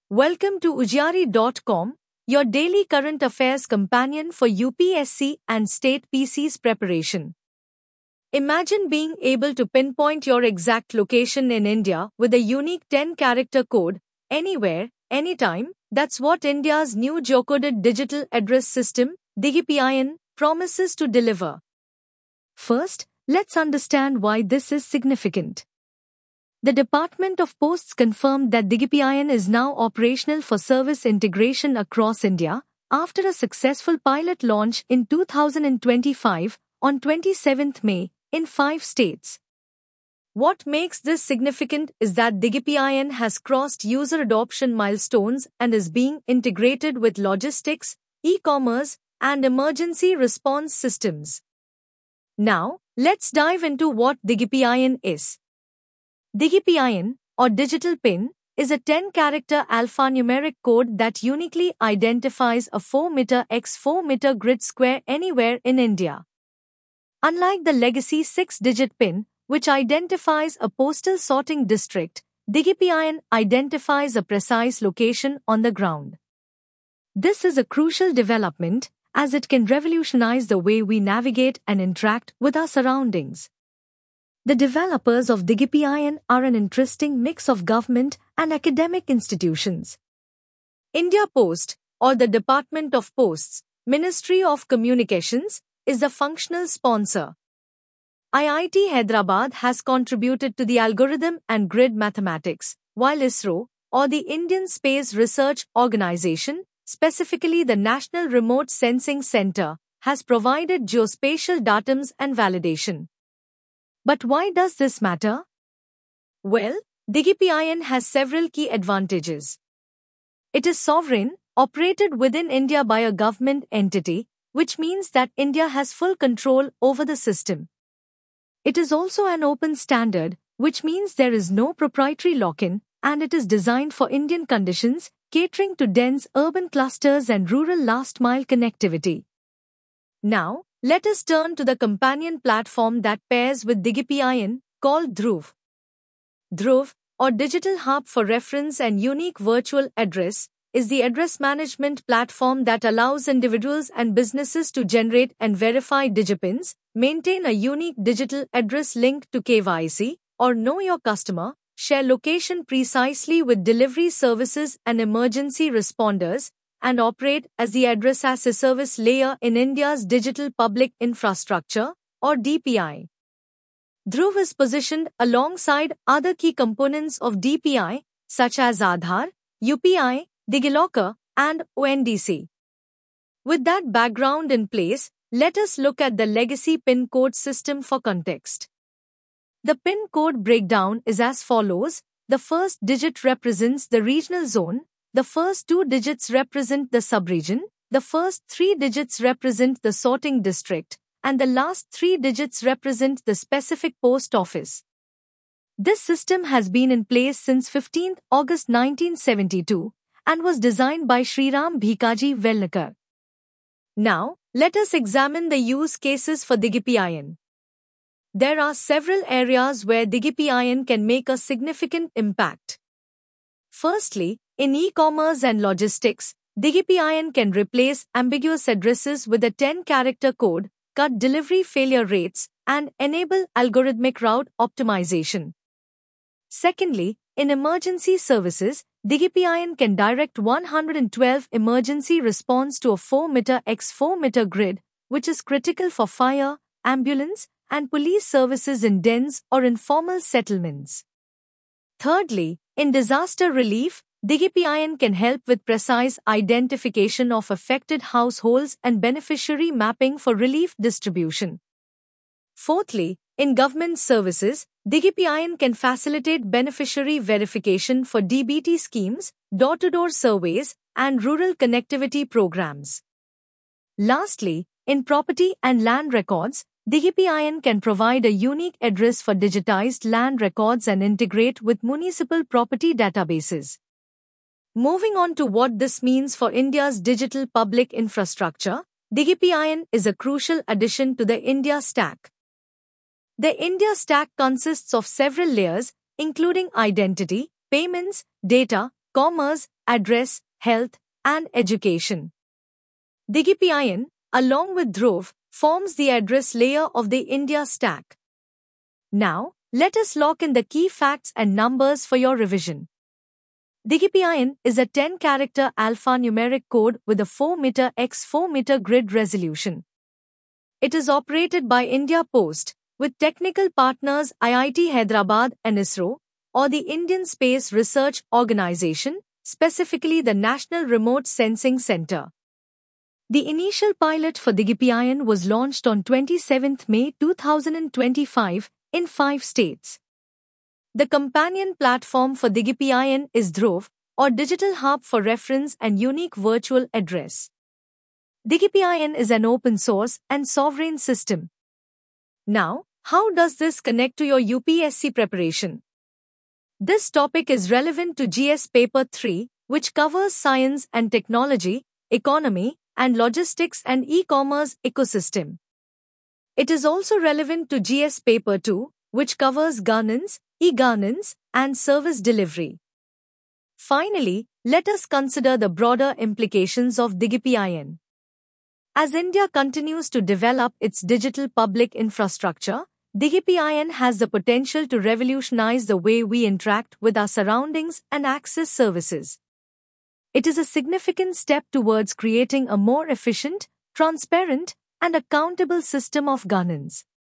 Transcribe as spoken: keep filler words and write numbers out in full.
Welcome to Ujari dot com, your daily current affairs companion for U P S C and state P Cs preparation. Imagine being able to pinpoint your exact location in India with a unique ten-character code, anywhere, anytime. That's what India's new geocoded digital address system, DigiPIN, promises to deliver. First, let's understand why this is significant. The Department of Posts confirmed that DigiPIN is now operational for service integration across India, after a successful pilot launch in two thousand twenty-five, on twenty-seventh May, in five states. What makes this significant is that DigiPIN has crossed user adoption milestones and is being integrated with logistics, e-commerce, and emergency response systems. Now, let's dive into what DigiPIN is. DigiPIN, or Digital PIN, is a ten-character alphanumeric code that uniquely identifies a four meter by four meter grid square anywhere in India. Unlike the legacy six-digit PIN, which identifies a postal sorting district, DigiPIN identifies a precise location on the ground. This is a crucial development, as it can revolutionize the way we navigate and interact with our surroundings. The developers of DigiPIN are an interesting mix of government and academic institutions. India Post, or the Department of Posts, Ministry of Communications, is the functional sponsor. I I T Hyderabad has contributed to the algorithm and grid mathematics, while ISRO, or the Indian Space Research Organization, specifically the National Remote Sensing Center, has provided geospatial datums and validation. But why does this matter? Well, DigiPIN has several key advantages. It is sovereign, operated within India by a government entity, which means that India has full control over the system. It is also an open standard, which means there is no proprietary lock-in, and it is designed for Indian conditions, catering to dense urban clusters and rural last-mile connectivity. Now, let us turn to the companion platform that pairs with DigiPIN, called Dhruv. Dhruv, or Digital Hub for Reference and Unique Virtual Address, is the address management platform that allows individuals and businesses to generate and verify DigiPINs, maintain a unique digital address linked to K Y C, or Know Your Customer, share location precisely with delivery services and emergency responders, and operate as the Address as a Service layer in India's digital public infrastructure, or D P I. Dhruv is positioned alongside other key components of D P I, such as Aadhaar, U P I, DigiLocker, and O N D C. With that background in place, let us look at the legacy PIN code system for context. The PIN code breakdown is as follows: the first digit represents the regional zone, the first two digits represent the subregion, the first three digits represent the sorting district, and the last three digits represent the specific post office. This system has been in place since fifteenth August nineteen seventy-two and was designed by Sriram Bhikaji Velnikar. Now, let us examine the use cases for DigiPIN. There are several areas where DigiPIN can make a significant impact. Firstly, in e-commerce and logistics, DigiPIN can replace ambiguous addresses with a ten-character code, cut delivery failure rates, and enable algorithmic route optimization. Secondly, in emergency services, DigiPIN can direct one hundred twelve emergency response to a four meter by four meter grid, which is critical for fire, ambulance, and police services in dense or informal settlements. Thirdly, in disaster relief, DigiPIN can help with precise identification of affected households and beneficiary mapping for relief distribution. Fourthly, in government services, DigiPIN can facilitate beneficiary verification for D B T schemes, door-to-door surveys, and rural connectivity programs. Lastly, in property and land records, DigiPIN can provide a unique address for digitized land records and integrate with municipal property databases. Moving on to what this means for India's digital public infrastructure, DigiPIN is a crucial addition to the India Stack. The India Stack consists of several layers, including identity, payments, data, commerce, address, health, and education. DigiPIN, along with Dhruv, forms the address layer of the India stack. Now, let us lock in the key facts and numbers for your revision. DigiPIN is a ten-character alphanumeric code with a four meter by four meter grid resolution. It is operated by India Post, with technical partners I I T Hyderabad and ISRO, or the Indian Space Research Organisation, specifically the National Remote Sensing Centre. The initial pilot for DigiPIN was launched on twenty-seventh May two thousand twenty-five in five states. The companion platform for DigiPIN is Dhruv, or Digital Hub for Reference and Unique Virtual Address. DigiPIN is an open-source and sovereign system. Now, how does this connect to your U P S C preparation? This topic is relevant to G S Paper three, which covers science and technology, economy, and logistics and e-commerce ecosystem. It is also relevant to G S Paper two, which covers governance, e-governance, and service delivery. Finally, let us consider the broader implications of DigiPIN. As India continues to develop its digital public infrastructure, DigiPIN has the potential to revolutionize the way we interact with our surroundings and access services. It is a significant step towards creating a more efficient, transparent, and accountable system of governance.